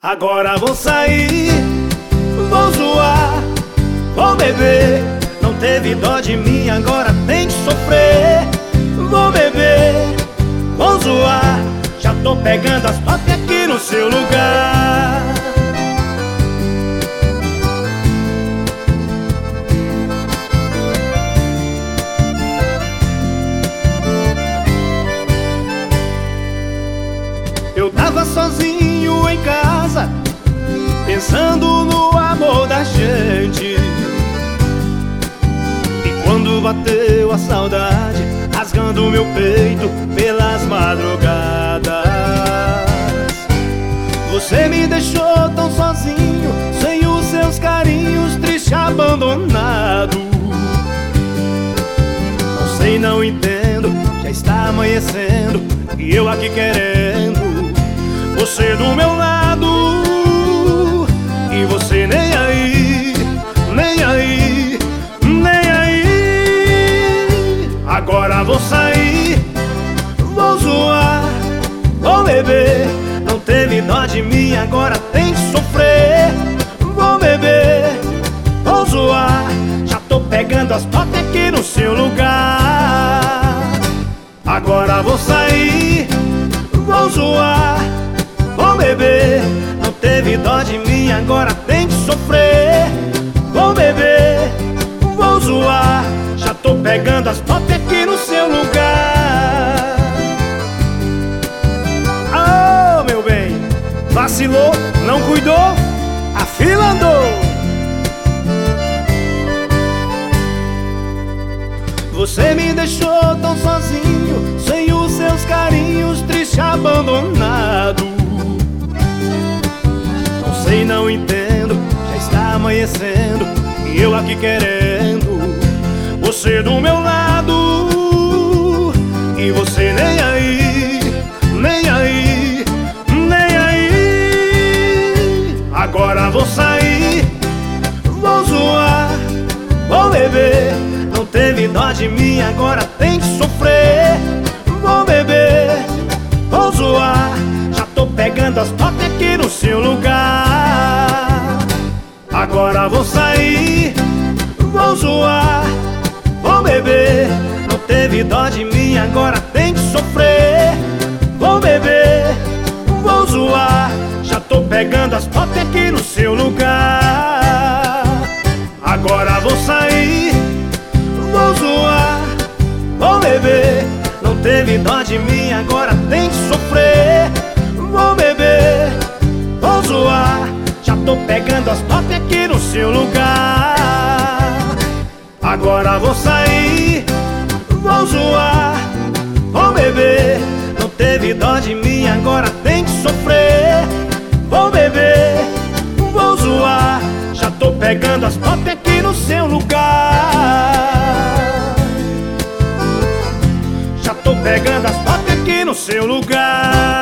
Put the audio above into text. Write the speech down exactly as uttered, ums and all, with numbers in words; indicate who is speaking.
Speaker 1: Agora vou sair, vou zoar, vou beber. Não teve dó de mim, agora tem que sofrer. Vou beber, vou zoar, já tô pegando as top aqui no seu lugar. Eu tava sozinho em casa, pensando no amor da gente. E quando bateu a saudade, rasgando meu peito pelas madrugadas, você me deixou tão sozinho, sem os seus carinhos, triste, abandonado. Não sei, não entendo, já está amanhecendo e eu aqui querendo você do meu lado, e você nem aí, nem aí, nem aí. Agora vou sair, vou zoar, vou beber. Não teve dó de mim, agora tem que sofrer. Vou beber, vou zoar, já tô pegando as top aqui no seu lugar. Agora vou sair, vou zoar, vou beber. Não teve dó de mim, agora tem que sofrer. Vou beber, vou zoar, já tô pegando as top aqui no seu lugar. Oh, meu bem, vacilou, não cuidou, a fila andou. Você me deixou tão sozinho, sem os seus carinhos, triste, abandonado. Não sei, não entendo, já está amanhecendo e eu aqui querendo você do meu lado, e você nem aí, nem aí, nem aí. Agora vou sair, vou zoar, vou beber. Não teve dó de mim, agora tem que sofrer. Vou beber, vou zoar, já tô pegando as top aqui no seu lugar. Agora vou sair, vou zoar, vou beber. Não teve dó de mim, agora tem que sofrer. Vou beber, vou zoar, já tô pegando as top aqui no seu lugar. Agora vou sair, vou zoar, vou beber. Não teve dó de mim, agora tem que sofrer. Vou beber, vou zoar, já tô pegando as top aqui no seu lugar. Agora vou sair, vou zoar, vou beber. Não teve dó de mim, agora tem que sofrer. Vou beber, vou zoar, já tô pegando as top aqui no seu lugar. Já tô pegando as top aqui no seu lugar.